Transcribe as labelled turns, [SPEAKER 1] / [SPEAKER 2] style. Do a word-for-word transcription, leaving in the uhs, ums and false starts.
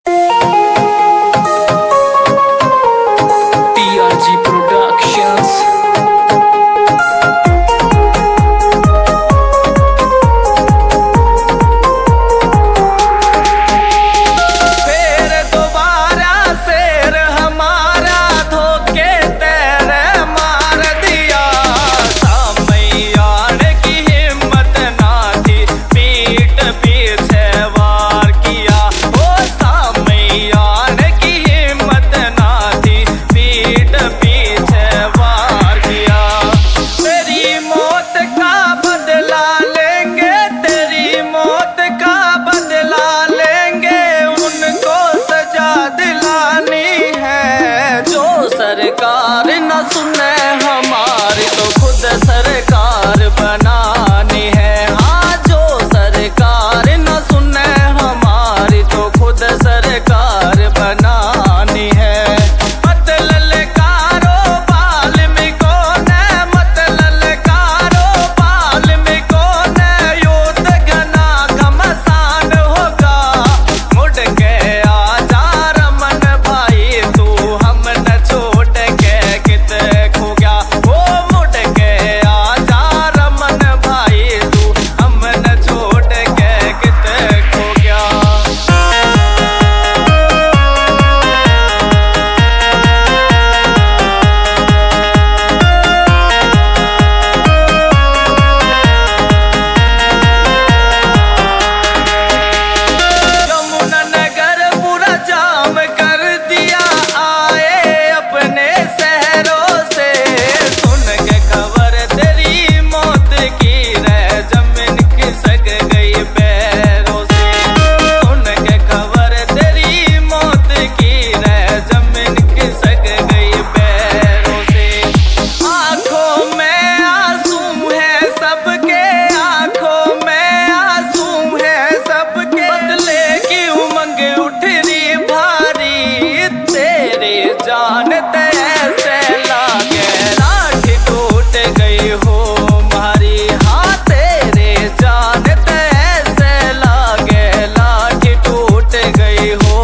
[SPEAKER 1] सरकार न सुने हमारी तो खुद सरकार बनानी है। हाँ, जो सरकार न सुने हमारी तो खुद सरकार बनानी है। मत ललकारो वाल्मीकि ने, मत ललकारो वाल्मीकि ने, युद्ध घना घमसान होगा। मुड़ के आजा रमन भाई तू हम न छोड़ के कित खो गया। वो मुड़ के आजा रमन भाई तू हम न छोड़ के कित खो गया। यमुना नगर पूरा जाम कर दिया, आए अपने शहरों से। सुन के खबर तेरी मौत की रह जमीन खिसक गई पैरों से। सुन के खबर तेरी मौत की रह जमीन खिसक गई पैरों से। आंखों में आंसू है सबके, आंखों में आंसू है सबके। बदले की उमंग उठ रही भारी, तेरी जान ऐसे लागे लाठी टूट गई हो मारी। हाँ, तेरी जान ऐसे लागे लाठी टूट गई हो